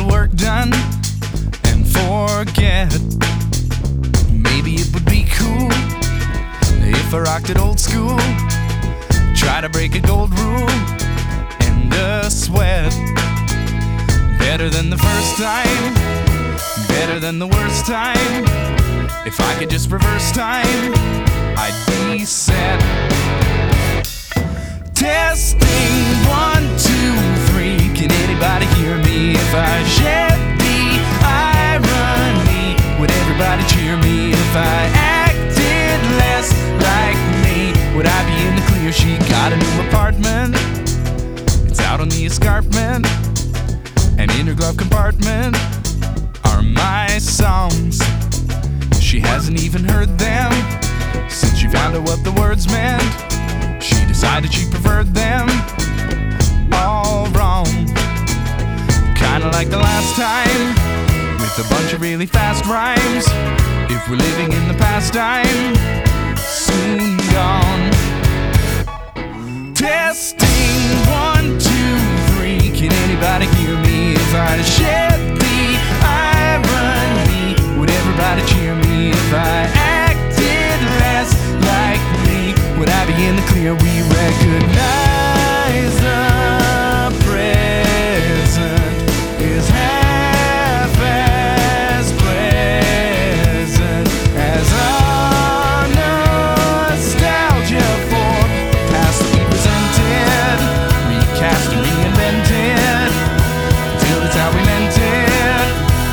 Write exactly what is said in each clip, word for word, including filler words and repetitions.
little work done and forget. Maybe it would be cool if I rocked it old school. Try to break a gold rule and a sweat. Better than the first time, better than the worst time. If I could just reverse time, I'd be set. Testing, one, two, three. Can anybody hear me? If I shed the irony, would everybody cheer me? If I acted less like me, would I be in the clear? She got a new apartment, it's out on the escarpment, and in her glove compartment are my songs. She hasn't even heard them since she found out what the words meant. She decided she preferred them all wrong. Kinda like the last time, with a bunch of really fast rhymes. If we're living in the past time, soon gone. Testing, one, two, three. Can anybody hear me? If I shed the irony, would everybody cheer me? If I acted less like me, would I be in the clear? We recognize the present is half as pleasant as our nostalgia for past that we presented, recast and reinvented, till it's how we meant it.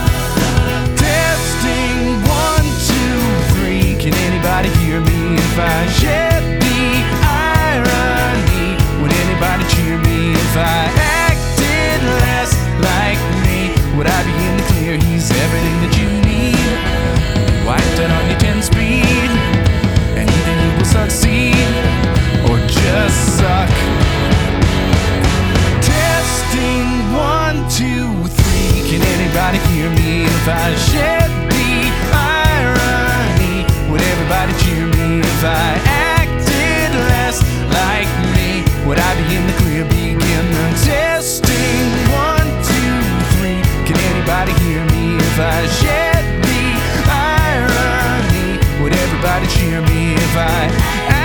Testing, one, two, three. Can anybody hear me? If I shed the irony, would anybody cheer me? If I acted less like me, would I be in the clear? He's everything that you need. Wiped out on your ten speed, and either you will succeed or just suck. Testing, one, two, three. Can anybody hear me? If I shed the irony, would everybody cheer me? If I acted less like me, would I be in the clear? Begin the testing, one, two, three. Can anybody hear me? If I shed the irony, would everybody cheer me? If I